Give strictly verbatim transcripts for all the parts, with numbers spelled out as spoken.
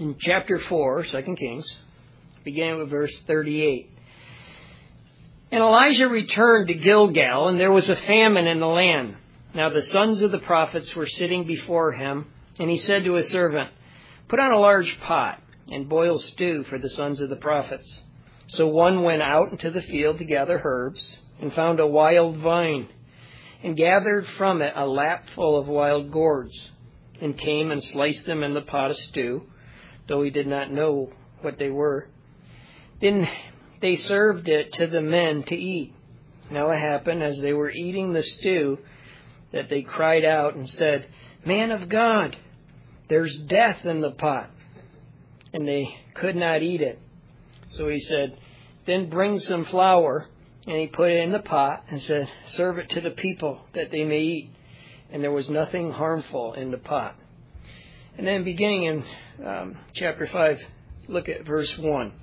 in chapter four, Second Kings, beginning with verse thirty-eight. And Elijah returned to Gilgal, and there was a famine in the land. Now the sons of the prophets were sitting before him, and he said to his servant, Put on a large pot, and boil stew for the sons of the prophets. So one went out into the field to gather herbs, and found a wild vine, and gathered from it a lapful of wild gourds, and came and sliced them in the pot of stew, though he did not know what they were. Then they served it to the men to eat. Now it happened, as they were eating the stew, that they cried out and said, Man of God, there's death in the pot. And they could not eat it. So he said, Then bring some flour. And he put it in the pot and said, Serve it to the people that they may eat. And there was nothing harmful in the pot. And then beginning in um, chapter five, look at verse one.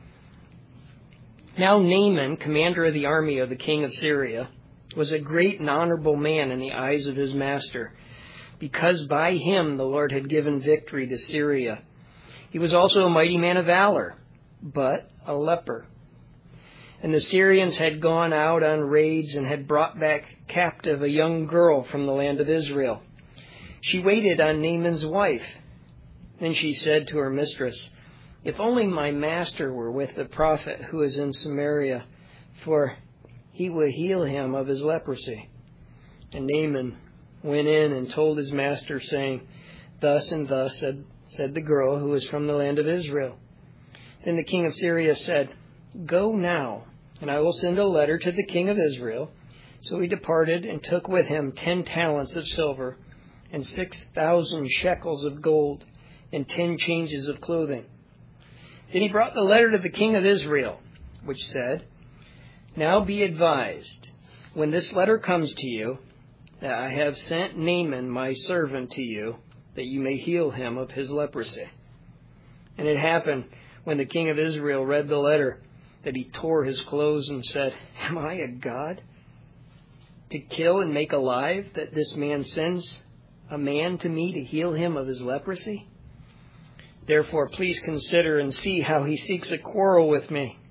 Now Naaman, commander of the army of the king of Syria, was a great and honorable man in the eyes of his master, because by him the Lord had given victory to Syria. He was also a mighty man of valor, but a leper. And the Syrians had gone out on raids and had brought back captive a young girl from the land of Israel. She waited on Naaman's wife. Then she said to her mistress, If only my master were with the prophet who is in Samaria, for he will heal him of his leprosy. And Naaman went in and told his master, saying, Thus and thus said, said the girl who was from the land of Israel. Then the king of Syria said, Go now, and I will send a letter to the king of Israel. So he departed and took with him ten talents of silver and six thousand shekels of gold and ten changes of clothing. Then he brought the letter to the king of Israel, which said, Now be advised, when this letter comes to you, that I have sent Naaman my servant to you, that you may heal him of his leprosy. And it happened, when the king of Israel read the letter, that he tore his clothes and said, Am I a god, to kill and make alive, that this man sends a man to me to heal him of his leprosy? Therefore, please consider and see how he seeks a quarrel with me.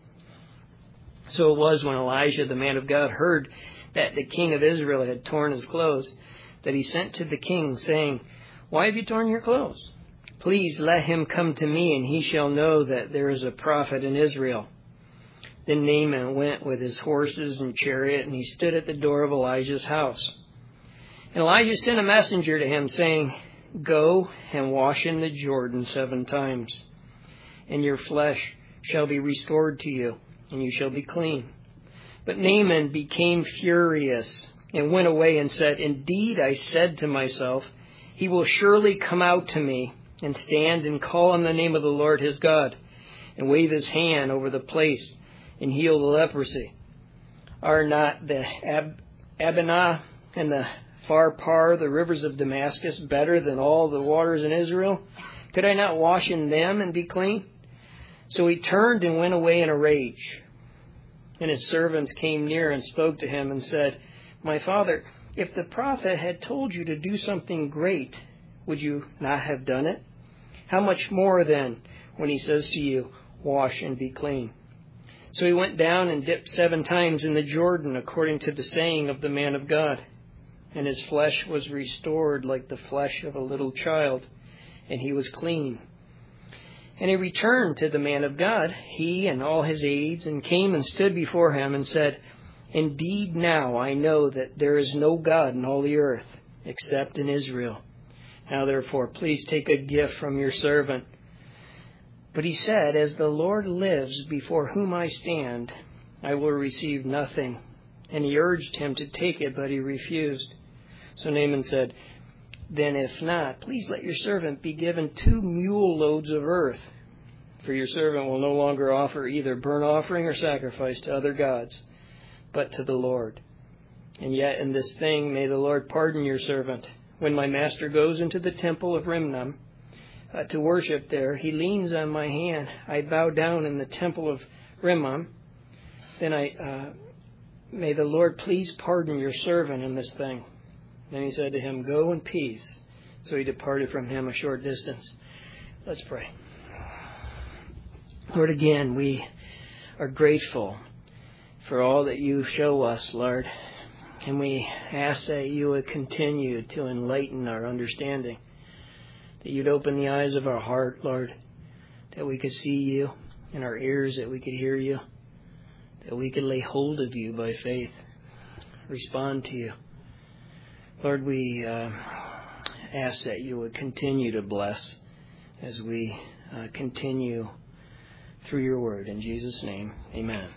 So it was when Elijah, the man of God, heard that the king of Israel had torn his clothes, that he sent to the king, saying, Why have you torn your clothes? Please let him come to me, and he shall know that there is a prophet in Israel. Then Naaman went with his horses and chariot, and he stood at the door of Elijah's house. And Elijah sent a messenger to him, saying, Go and wash in the Jordan seven times, and your flesh shall be restored to you, and you shall be clean. But Naaman became furious and went away and said, Indeed, I said to myself, He will surely come out to me and stand and call on the name of the Lord his God, and wave his hand over the place and heal the leprosy. Are not the Ab- Abana and the Pharpar, the rivers of Damascus, better than all the waters in Israel? Could I not wash in them and be clean? So he turned and went away in a rage. And his servants came near and spoke to him and said, My father, if the prophet had told you to do something great, would you not have done it? How much more then when he says to you, Wash and be clean? So he went down and dipped seven times in the Jordan, according to the saying of the man of God. And his flesh was restored like the flesh of a little child, and he was clean. And he returned to the man of God, he and all his aides, and came and stood before him and said, Indeed now I know that there is no God in all the earth, except in Israel. Now therefore, please take a gift from your servant. But he said, As the Lord lives before whom I stand, I will receive nothing. And he urged him to take it, but he refused. So Naaman said, Then if not, please let your servant be given two mule loads of earth. For your servant will no longer offer either burnt offering or sacrifice to other gods, but to the Lord. And yet in this thing may the Lord pardon your servant. When my master goes into the temple of Rimnam uh, to worship there, he leans on my hand. I bow down in the temple of Rimmon. Then I... Uh, May the Lord please pardon your servant in this thing. Then he said to him, Go in peace. So he departed from him a short distance. Let's pray. Lord, again, we are grateful for all that you show us, Lord. And we ask that you would continue to enlighten our understanding, that you'd open the eyes of our heart, Lord, that we could see you, and our ears that we could hear you, that we could lay hold of you by faith, respond to you. Lord, we uh, ask that you would continue to bless as we uh, continue through your word. In Jesus' name, amen.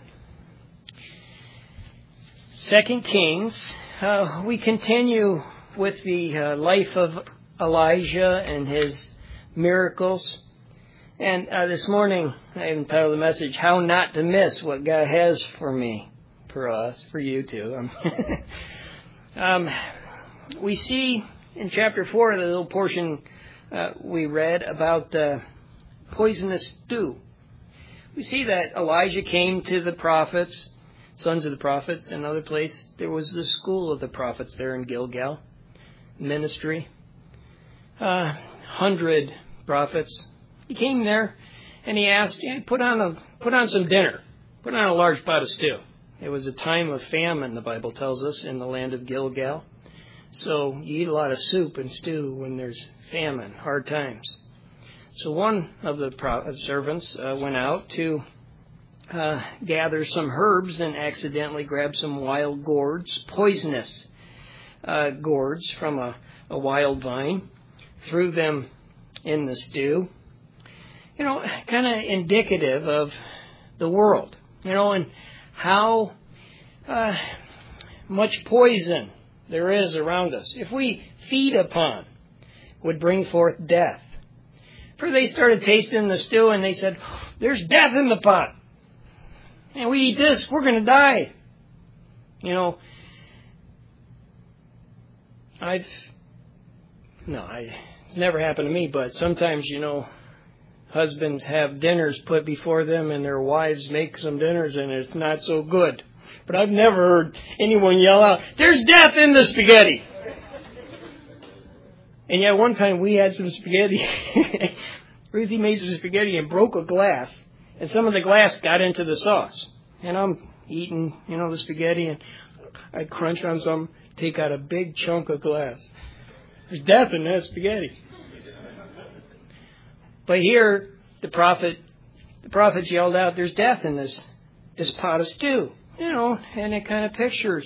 Second Kings, uh, we continue with the uh, life of Elijah and his miracles. And uh, this morning, I entitled the message, How Not to Miss What God Has for Me, for us, for you too. Um, um, we see in chapter four, the little portion uh, we read about the poisonous stew. We see that Elijah came to the prophets, sons of the prophets, another place. There was the school of the prophets there in Gilgal, ministry. Uh, hundred prophets. He came there and he asked, yeah, put on a put on some dinner, put on a large pot of stew. It was a time of famine, the Bible tells us, in the land of Gilgal. So you eat a lot of soup and stew when there's famine, hard times. So one of the servants uh, went out to uh, gather some herbs and accidentally grabbed some wild gourds, poisonous uh, gourds from a, a wild vine, threw them in the stew. You know, kind of indicative of the world, you know, and how uh, much poison there is around us. If we feed upon, would bring forth death. For they started tasting the stew and they said, there's death in the pot. And we eat this, we're going to die. You know, I've, no, I, it's never happened to me, but sometimes, you know, husbands have dinners put before them and their wives make some dinners and it's not so good. But I've never heard anyone yell out, there's death in the spaghetti. And yet one time we had some spaghetti. Ruthie made some spaghetti and broke a glass. And some of the glass got into the sauce. And I'm eating, you know, the spaghetti and I crunch on some, take out a big chunk of glass. There's death in that spaghetti. But here, the prophet, the prophets yelled out, there's death in this, this pot of stew. You know, and it kind of pictures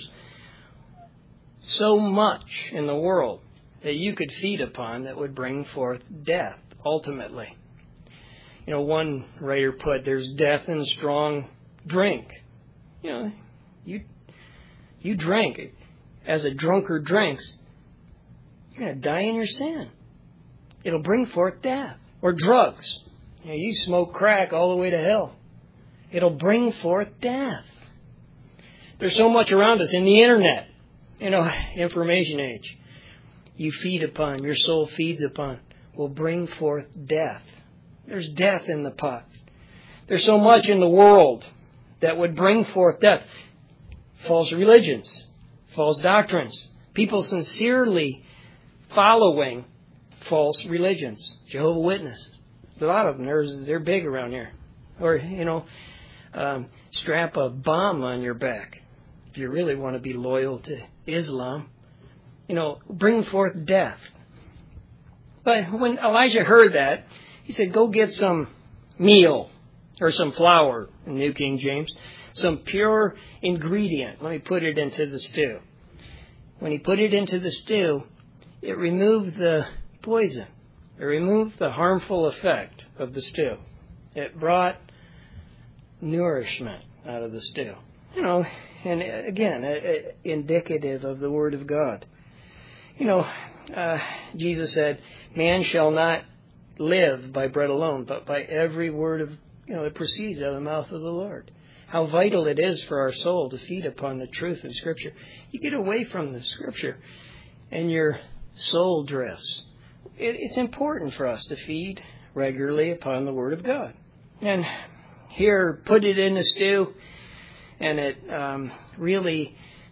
so much in the world that you could feed upon that would bring forth death, ultimately. You know, one writer put, there's death in strong drink. You know, you, you drink. As a drunkard drinks, you're going to die in your sin. It'll bring forth death. Or drugs. You know, you smoke crack all the way to hell. It'll bring forth death. There's so much around us in the internet. You know, information age. You feed upon, your soul feeds upon, will bring forth death. There's death in the pot. There's so much in the world that would bring forth death. False religions, false doctrines, people sincerely following false religions, Jehovah's Witnesses. A lot of them, There's, they're big around here. Or, you know, um, strap a bomb on your back if you really want to be loyal to Islam. You know, bring forth death. But when Elijah heard that, he said, go get some meal or some flour in New King James, some pure ingredient. Let me put it into the stew. When he put it into the stew, it removed the poison. It removed the harmful effect of the stew. It brought nourishment out of the stew. You know, and again, uh, indicative of the Word of God. You know, uh, Jesus said, man shall not live by bread alone, but by every word of, you know, that proceeds out of the mouth of the Lord. How vital it is for our soul to feed upon the truth of Scripture. You get away from the Scripture and your soul drifts. It, it's important for us to feed regularly upon the Word of God. And here, put it in the stew, and it um, really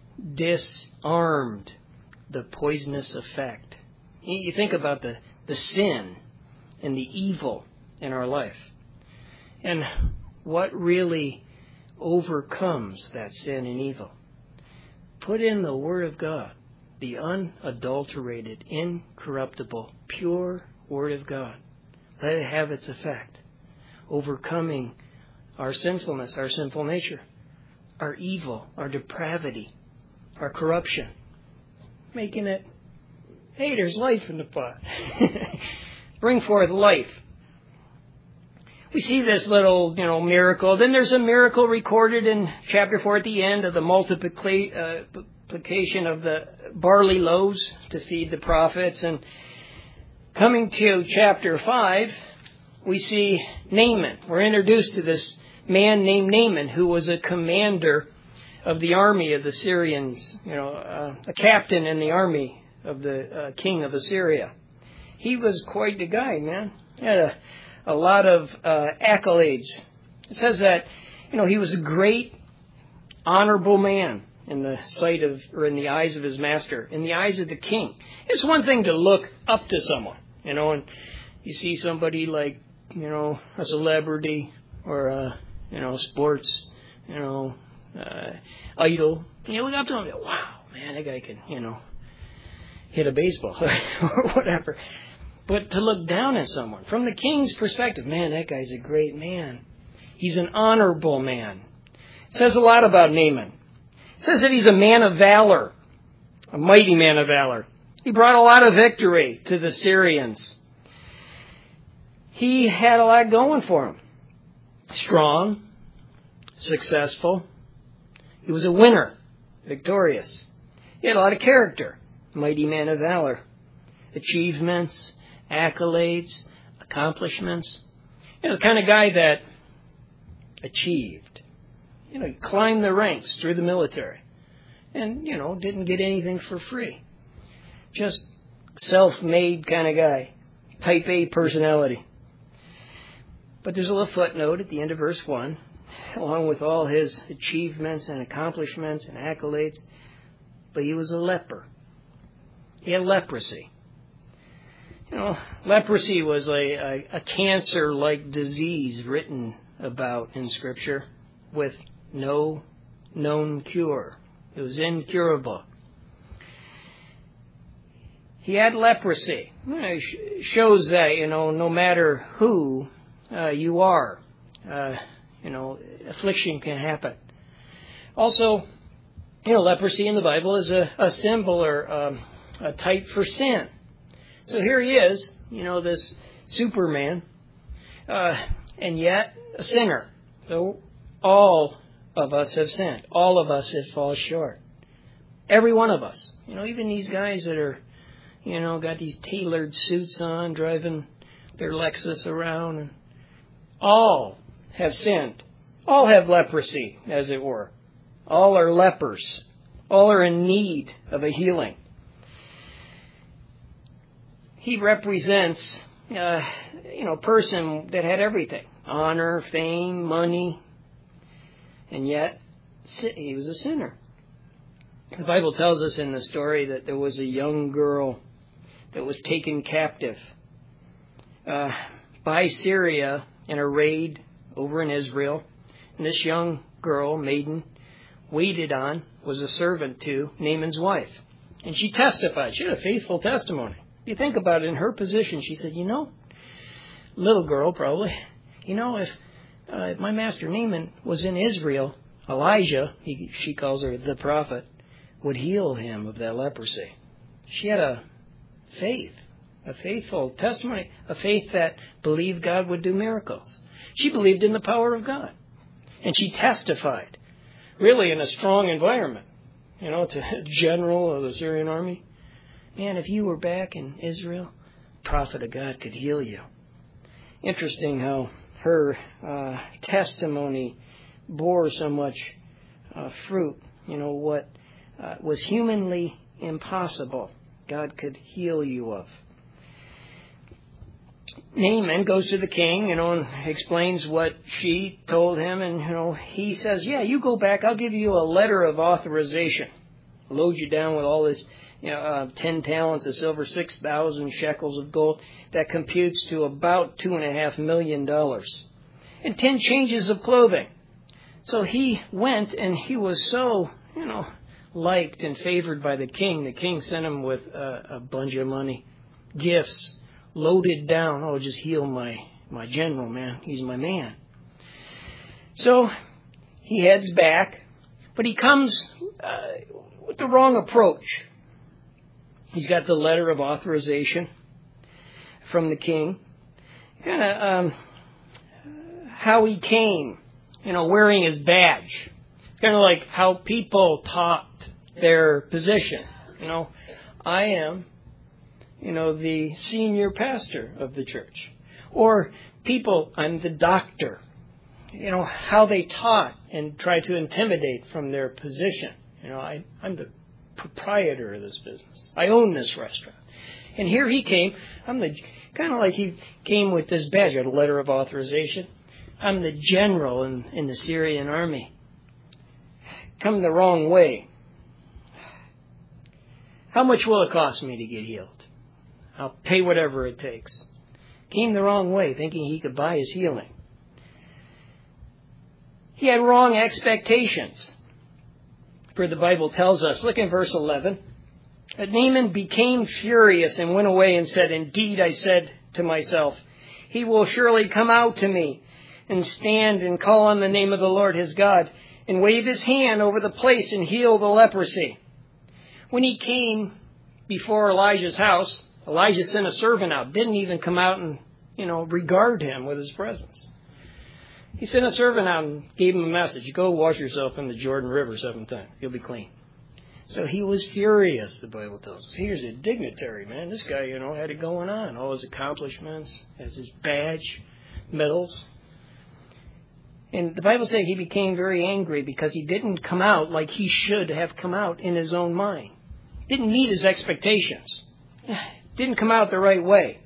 disarmed the poisonous effect. You think about the, the sin and the evil in our life. And what really overcomes that sin and evil? Put in the Word of God, the unadulterated, incorruptible, pure Word of God. Let it have its effect, overcoming our sinfulness, our sinful nature, our evil, our depravity, our corruption, making it, hey, there's life in the pot. Bring forth life. We see this little, you know, miracle. Then there's a miracle recorded in chapter four at the end of the multiplication of the barley loaves to feed the prophets. And coming to chapter five, we see Naaman. We're introduced to this man named Naaman, who was a commander of the army of the Syrians, you know, uh, a captain in the army of the uh, king of Assyria. He was quite the guy, man. He had a, a lot of uh, accolades. It says that, you know, he was a great, honorable man in the sight of, or in the eyes of his master, in the eyes of the king. It's one thing to look up to someone, you know, and you see somebody like, you know, a celebrity or a, you know, sports, you know, uh, idol. And you look up to him and go, wow, man, that guy can, you know, hit a baseball or whatever. But to look down at someone, from the king's perspective, man, that guy's a great man. He's an honorable man. It says a lot about Naaman. It says that he's a man of valor, a mighty man of valor. He brought a lot of victory to the Syrians. He had a lot going for him. Strong, successful. He was a winner, victorious. He had a lot of character, mighty man of valor. Achievements, accolades, accomplishments. You know, the kind of guy that achieved. You know, he climbed the ranks through the military. And, you know, didn't get anything for free. Just self-made kind of guy. Type A personality. But there's a little footnote at the end of verse one, along with all his achievements and accomplishments and accolades. But he was a leper. He had leprosy. You know, leprosy was a, a, a cancer-like disease written about in Scripture with no known cure. It was incurable. He had leprosy. It shows that, you know, no matter who uh, you are, uh, you know, affliction can happen. Also, you know, leprosy in the Bible is a, a symbol or um, a type for sin. So here he is, you know, this Superman, uh, and yet a sinner. So all of us have sinned. All of us have fallen short. Every one of us. You know, even these guys that are, you know, got these tailored suits on, driving their Lexus around, and all have sinned. All have leprosy, as it were. All are lepers. All are in need of a healing. He represents, uh, you know, a person that had everything. Honor, fame, money. And yet, he was a sinner. The Bible tells us in the story that there was a young girl that was taken captive uh, by Syria in a raid over in Israel. And this young girl, maiden, waited on, was a servant to Naaman's wife. And she testified. She had a faithful testimony. You think about it, in her position, she said, you know, little girl probably, you know, if, uh, if my master Naaman was in Israel, Elijah, he, she calls her the prophet, would heal him of that leprosy. She had a faith, a faithful testimony, a faith that believed God would do miracles. She believed in the power of God. And she testified, really in a strong environment, you know, to a general of the Syrian army. Man, if you were back in Israel, the prophet of God could heal you. Interesting how her uh, testimony bore so much uh, fruit. You know, what uh, was humanly impossible, God could heal you of. Naaman goes to the king, you know, and explains what she told him. And, you know, he says, yeah, you go back. I'll give you a letter of authorization. Load you down with all this, you know, uh, ten talents of silver, six thousand shekels of gold. That computes to about two and a half million dollars. and ten changes of clothing. So he went, and he was so, you know, liked and favored by the king. The king sent him with a, a bunch of money, gifts, loaded down. Oh, just heal my, my general, man. He's my man. So he heads back, but he comes uh, with the wrong approach. He's got the letter of authorization from the king. Kind of um, how he came, you know, wearing his badge. It's kind of like how people taught their position. You know, I am, you know, the senior pastor of the church. Or people, I'm the doctor. You know, how they taught and tried to intimidate from their position. You know, I, I'm the proprietor of this business. I own this restaurant. And here he came. I'm the, kind of like he came with this badge, a letter of authorization. I'm the general in, in the Syrian army. Come the wrong way. How much will it cost me to get healed? I'll pay whatever it takes. Came the wrong way, thinking he could buy his healing. He had wrong expectations. For the Bible tells us, look in verse eleven. But Naaman became furious and went away and said, indeed, I said to myself, he will surely come out to me and stand and call on the name of the Lord his God and wave his hand over the place and heal the leprosy. When he came before Elijah's house, Elijah sent a servant out, didn't even come out and, you know, regard him with his presence. He sent a servant out and gave him a message. Go wash yourself in the Jordan River seven times. You'll be clean. So he was furious, the Bible tells us. Here's a dignitary, man. This guy, you know, had it going on. All his accomplishments, has his badge, medals. And the Bible says he became very angry because he didn't come out like he should have come out in his own mind. Didn't meet his expectations. Didn't come out the right way.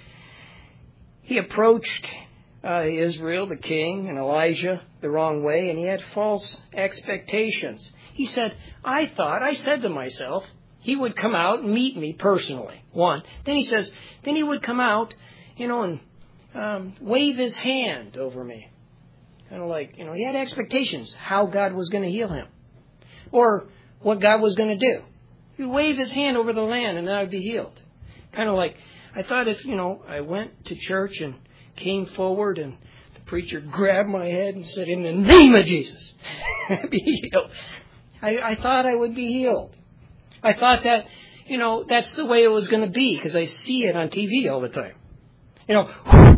He approached uh, Israel, the king, and Elijah the wrong way, and he had false expectations. He said, I thought, I said to myself, he would come out and meet me personally. One. Then he says, then he would come out, you know, and um, wave his hand over me. Kind of like, you know, he had expectations how God was going to heal him. Or what God was going to do. He'd wave his hand over the land and then I would be healed. Kind of like, I thought if, you know, I went to church and came forward and the preacher grabbed my head and said, in the name of Jesus, I'd be healed. I, I thought I would be healed. I thought that, you know, that's the way it was going to be because I see it on T V all the time. You know,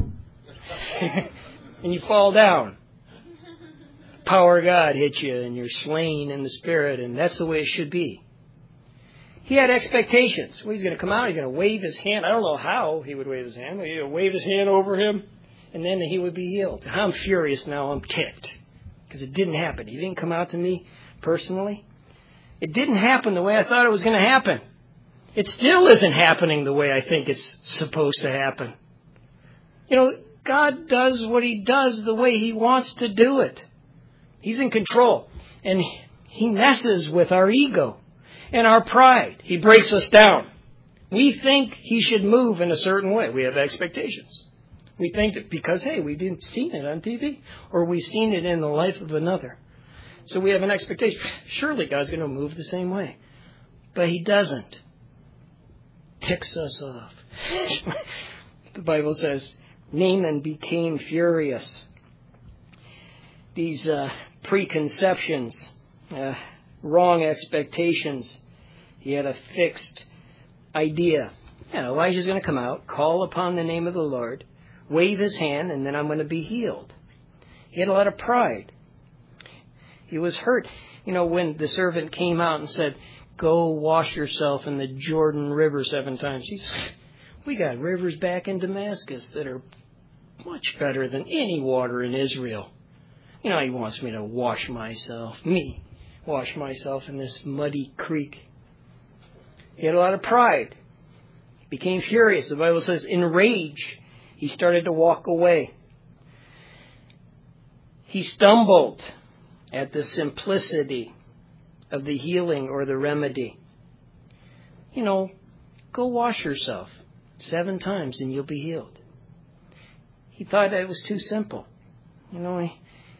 and you fall down. Power of God hits you and you're slain in the Spirit, and that's the way it should be. He had expectations. Well, he's going to come out, he's going to wave his hand. I don't know how he would wave his hand. He'd wave his hand over him, and then he would be healed. I'm furious now. I'm ticked because it didn't happen. He didn't come out to me personally. It didn't happen the way I thought it was going to happen. It still isn't happening the way I think it's supposed to happen. You know, God does what he does the way he wants to do it. He's in control. And he messes with our ego and our pride. He breaks us down. We think he should move in a certain way. We have expectations. We think that because, hey, we didn't see it on T V or we've seen it in the life of another. So we have an expectation. Surely God's going to move the same way. But he doesn't. Ticks us off. The Bible says, Naaman became furious. These uh, preconceptions, uh, wrong expectations. He had a fixed idea. Yeah, Elijah's going to come out, call upon the name of the Lord, wave his hand, and then I'm going to be healed. He had a lot of pride. He was hurt. You know, when the servant came out and said, go wash yourself in the Jordan River seven times. He said, we got rivers back in Damascus that are much better than any water in Israel. You know, he wants me to wash myself, me, wash myself in this muddy creek. He had a lot of pride. He became furious. The Bible says, in rage, he started to walk away. He stumbled at the simplicity of the healing or the remedy. You know, go wash yourself seven times and you'll be healed. He thought that it was too simple. You know, he,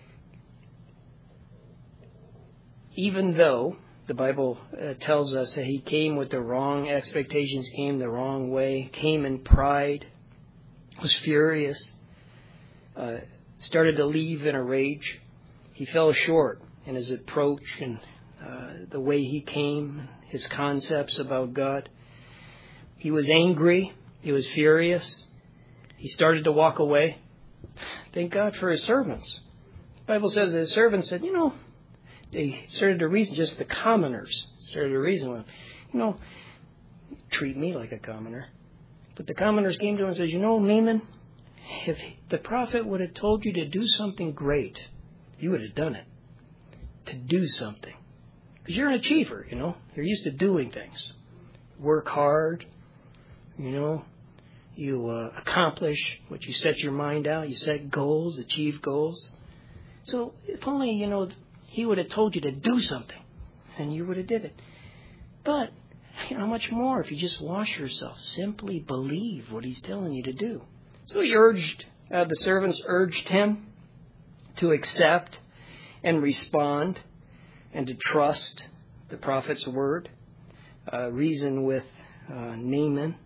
even though the Bible uh, tells us that he came with the wrong expectations, came the wrong way, came in pride, was furious, uh, started to leave in a rage, he fell short in his approach and uh, the way he came, his concepts about God. He was angry. He was furious. He started to walk away. Thank God for his servants. The Bible says that his servants said, you know, they started to reason, just the commoners started to reason with him. You know, treat me like a commoner. But the commoners came to him and said, you know, Naaman, if the prophet would have told you to do something great, you would have done it. To do something. Because you're an achiever, you know. You're used to doing things. Work hard, you know. You uh, accomplish what you set your mind out. You set goals, achieve goals. So if only, you know, he would have told you to do something, and you would have did it. But, you know, how much more if you just wash yourself? Simply believe what he's telling you to do. So he urged, uh, the servants urged him to accept and respond and to trust the prophet's word, uh, reason with uh, Naaman.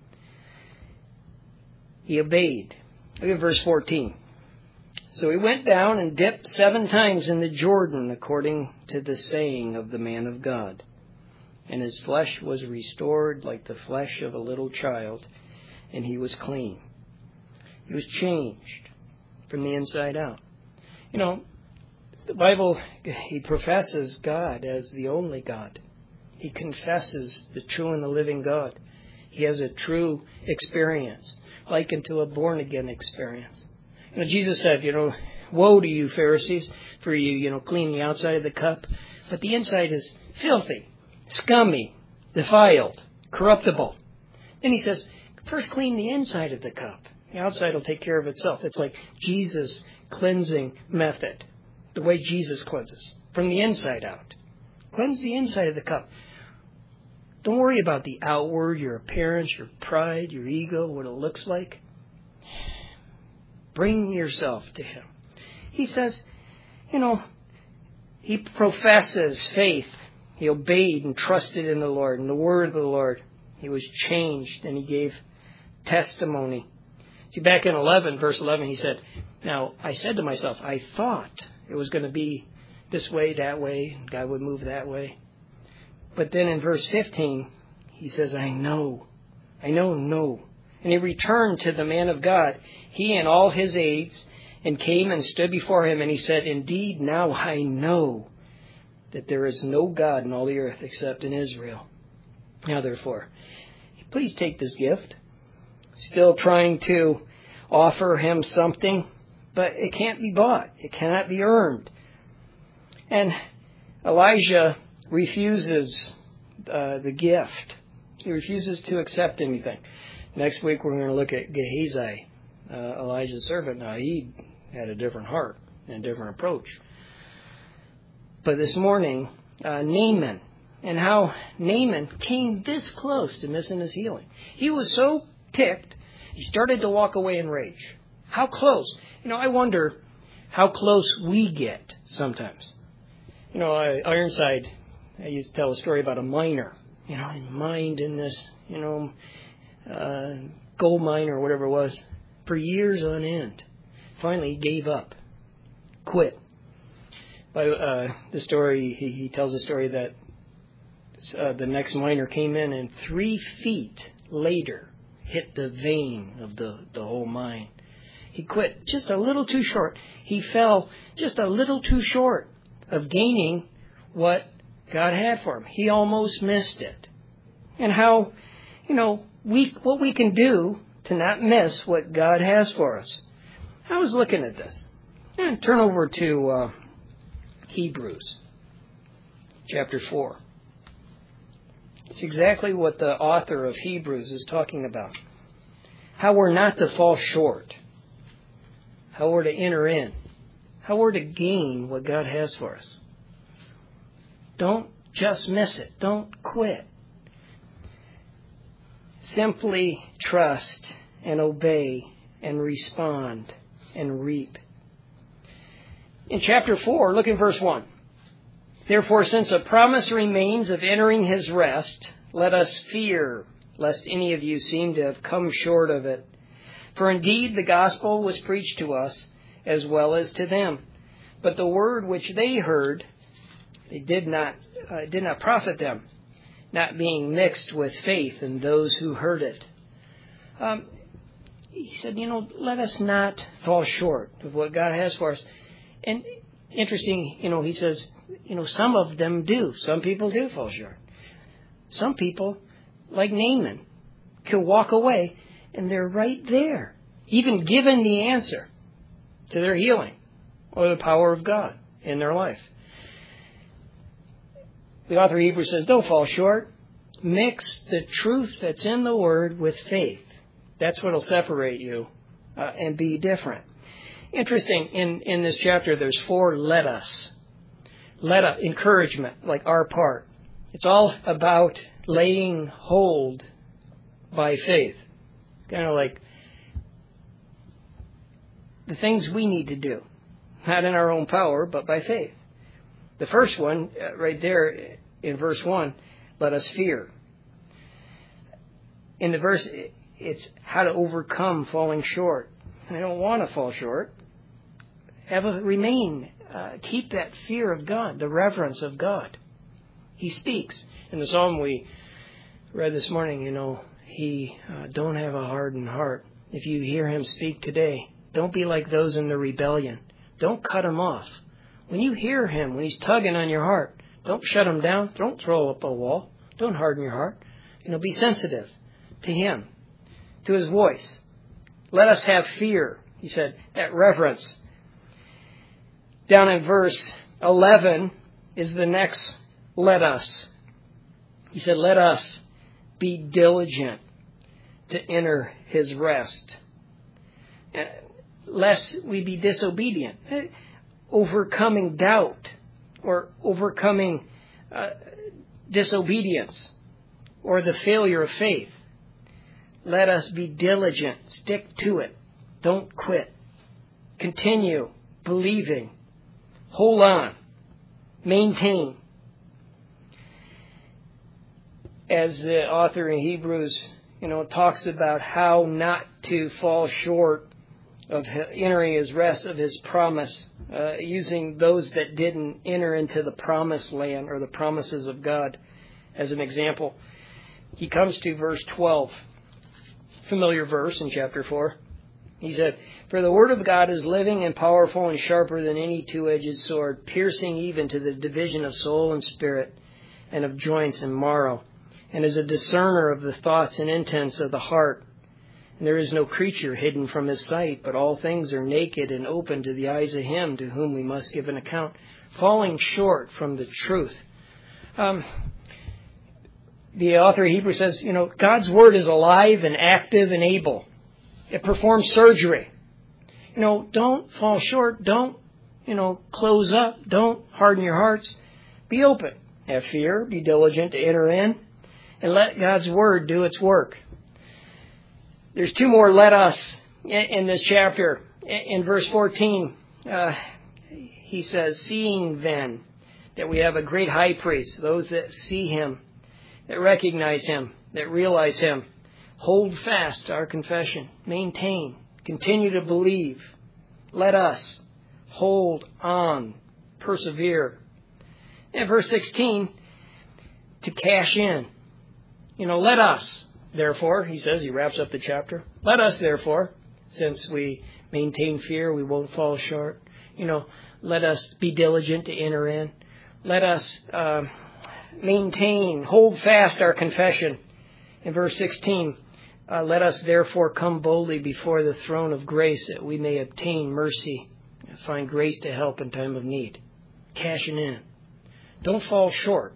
He obeyed. Look at verse fourteen. So he went down and dipped seven times in the Jordan, according to the saying of the man of God. And his flesh was restored like the flesh of a little child, and he was clean. He was changed from the inside out. You know, the Bible, he professes God as the only God. He confesses the true and the living God. He has a true experience, likened to a born-again experience. You know, Jesus said, you know, woe to you, Pharisees, for you, you know, clean the outside of the cup, but the inside is filthy, scummy, defiled, corruptible. Then he says, first clean the inside of the cup. The outside will take care of itself. It's like Jesus' cleansing method, the way Jesus cleanses, from the inside out. Cleanse the inside of the cup. Don't worry about the outward, your appearance, your pride, your ego, what it looks like. Bring yourself to him. He says, you know, he professes faith. He obeyed and trusted in the Lord, in the word of the Lord. He was changed and he gave testimony. See, back in eleven, verse eleven, he said, now, I said to myself, I thought it was going to be this way, that way, and God would move that way. But then in verse fifteen, he says, I know, I know, no. And he returned to the man of God, he and all his aides, and came and stood before him. And he said, indeed, now I know that there is no God in all the earth except in Israel. Now, therefore, please take this gift. Still trying to offer him something, but it can't be bought. It cannot be earned. And Elijah refuses uh, the gift. He refuses to accept anything. Next week we're going to look at Gehazi, uh, Elijah's servant. Now he had a different heart and a different approach. But this morning, uh, Naaman, and how Naaman came this close to missing his healing. He was so ticked, he started to walk away in rage. How close? You know, I wonder how close we get sometimes. You know, I, Ironside, I used to tell a story about a miner. You know, he mined in this, you know, uh, gold mine or whatever it was for years on end. Finally, he gave up, quit. By uh, the story, he, he tells a story that uh, the next miner came in and three feet later hit the vein of the, the whole mine. He quit just a little too short. He fell just a little too short of gaining what God had for him. He almost missed it. And how, you know, we what we can do to not miss what God has for us. I was looking at this. And turn over to uh, Hebrews chapter four. It's exactly what the author of Hebrews is talking about. How we're not to fall short. How we're to enter in. How we're to gain what God has for us. Don't just miss it. Don't quit. Simply trust and obey and respond and reap. In chapter four, look at verse one. Therefore, since a promise remains of entering his rest, let us fear, lest any of you seem to have come short of it. For indeed the gospel was preached to us as well as to them. But the word which they heard, they did not uh, did not profit them, not being mixed with faith in those who heard it. Um, he said, you know, let us not fall short of what God has for us. And interesting, you know, he says, you know, some of them do. Some people do fall short. Some people, like Naaman, can walk away and they're right there, even given the answer to their healing or the power of God in their life. The author of Hebrews says, don't fall short. Mix the truth that's in the Word with faith. That's what will separate you uh, and be different. Interesting, in, in this chapter, there's four let us. Let us, encouragement, like our part. It's all about laying hold by faith. Kind of like the things we need to do. Not in our own power, but by faith. The first one, uh, right there in verse one, let us fear. In the verse, it's how to overcome falling short. And I don't want to fall short. Have a remain, uh, keep that fear of God, the reverence of God. He speaks. In the psalm we read this morning, you know, he uh, don't have a hardened heart. If you hear him speak today, don't be like those in the rebellion. Don't cut him off. When you hear him, when he's tugging on your heart, don't shut him down. Don't throw up a wall. Don't harden your heart. You know, be sensitive to him, to his voice. Let us have fear, he said, that reverence. Down in verse eleven is the next let us. He said, let us be diligent to enter his rest, lest we be disobedient. Overcoming doubt or overcoming uh, disobedience or the failure of faith. Let us be diligent. Stick to it. Don't quit. Continue believing. Hold on. Maintain. As the author in Hebrews, you know, talks about how not to fall short of entering his rest of his promise, uh, using those that didn't enter into the promised land or the promises of God as an example. He comes to verse twelve, familiar verse in chapter four. He said, for the word of God is living and powerful and sharper than any two-edged sword, piercing even to the division of soul and spirit and of joints and marrow, and is a discerner of the thoughts and intents of the heart. And there is no creature hidden from his sight, but all things are naked and open to the eyes of him to whom we must give an account. Falling short from the truth. Um, the author of Hebrews says, you know, God's word is alive and active and able. It performs surgery. You know, don't fall short. Don't, you know, close up. Don't harden your hearts. Be open. Have fear. Be diligent to enter in. And let God's word do its work. There's two more let us in this chapter. In verse fourteen, uh, he says, seeing then that we have a great high priest, those that see him, that recognize him, that realize him, hold fast our confession, maintain, continue to believe. Let us hold on, persevere. In verse sixteen, to cash in. You know, let us, therefore, he says, he wraps up the chapter. Let us, therefore, since we maintain fear, we won't fall short. You know, let us be diligent to enter in. Let us uh, maintain, hold fast our confession. In verse sixteen, uh, let us therefore come boldly before the throne of grace that we may obtain mercy and find grace to help in time of need. Cashing in. Don't fall short.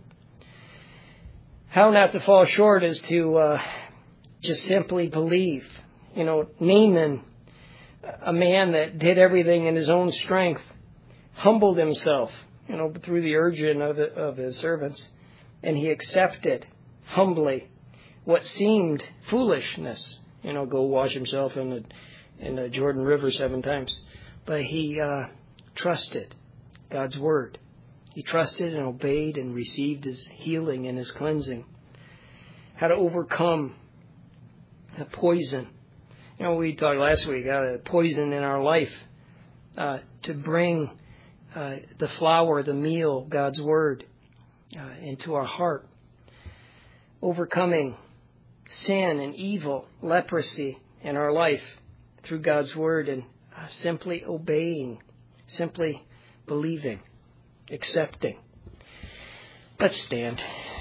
How not to fall short is to uh, just simply believe. You know, Naaman, a man that did everything in his own strength, humbled himself, you know, through the urging of, the, of his servants, and he accepted humbly what seemed foolishness. You know, go wash himself in the in the Jordan River seven times, but he uh, trusted God's Word. He trusted and obeyed and received His healing and His cleansing. How to overcome the poison. You know, we talked last week about the poison in our life. Uh, to bring uh, the flour, the meal, God's Word, uh, into our heart. Overcoming sin and evil, leprosy in our life through God's Word, and uh, simply obeying, simply believing, accepting. Let's stand.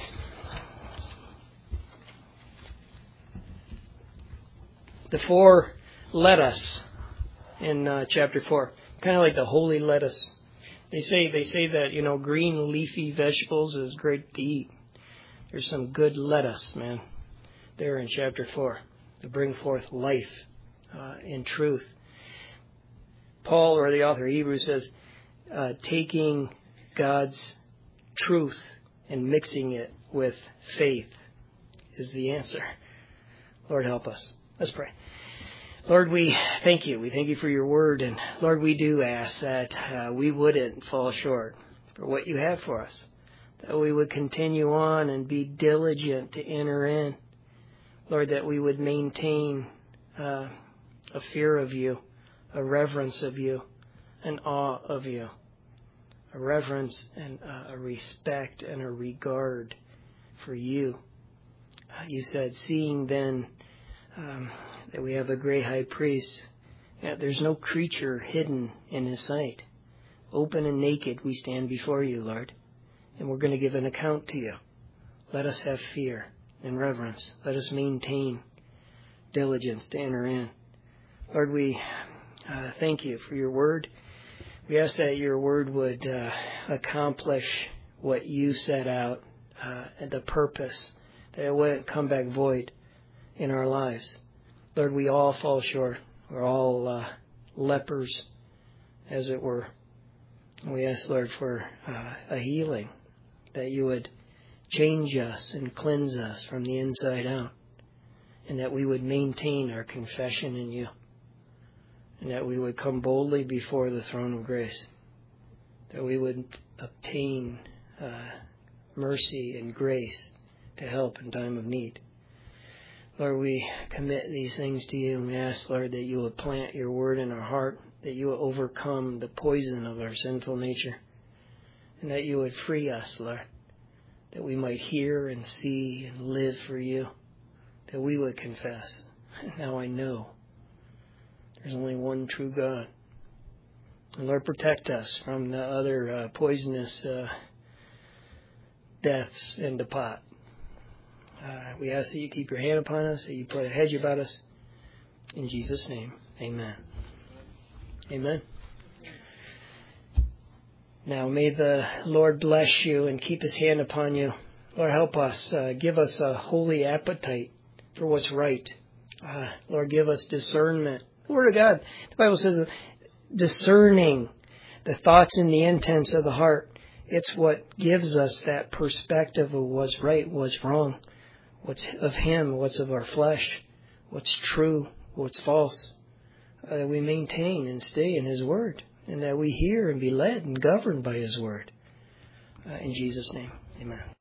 The four let us in uh, chapter four, kind of like the holy lettuce. They say they say that, you know, green leafy vegetables is great to eat. There's some good lettuce, man, there in chapter four to bring forth life uh, in truth. Paul, or the author of Hebrews, says, uh, taking God's truth and mixing it with faith is the answer. Lord, help us. Let's pray. Lord, we thank you. We thank you for your word. And Lord, we do ask that uh, we wouldn't fall short for what you have for us. That we would continue on and be diligent to enter in. Lord, that we would maintain uh, a fear of you, a reverence of you, an awe of you, a reverence and uh, a respect and a regard for you. Uh, you said, seeing then um, that we have a great high priest, yeah, there's no creature hidden in his sight. Open and naked we stand before you, Lord, and we're going to give an account to you. Let us have fear and reverence. Let us maintain diligence to enter in. Lord, we uh, thank you for your word. We ask that your word would uh, accomplish what you set out, uh, and the purpose, that it wouldn't come back void in our lives. Lord, we all fall short. We're all uh, lepers, as it were. And we ask, Lord, for uh, a healing, that you would change us and cleanse us from the inside out, and that we would maintain our confession in you, and that we would come boldly before the throne of grace, that we would obtain uh, mercy and grace to help in time of need. Lord, we commit these things to you, and we ask, Lord, that you would plant your word in our heart, that you would overcome the poison of our sinful nature, and that you would free us, Lord, that we might hear and see and live for you, that we would confess. Now I know there's only one true God. And Lord, protect us from the other uh, poisonous uh, deaths in the pot. Uh, we ask that you keep your hand upon us, that you put a hedge about us. In Jesus' name, amen. Amen. Now may the Lord bless you and keep his hand upon you. Lord, help us. Uh, give us a holy appetite for what's right. Uh, Lord, give us discernment. The Word of God, the Bible says, discerning the thoughts and the intents of the heart. It's what gives us that perspective of what's right, what's wrong, what's of him, what's of our flesh, what's true, what's false. Uh, that we maintain and stay in his word, and that we hear and be led and governed by his word. Uh, in Jesus' name, amen.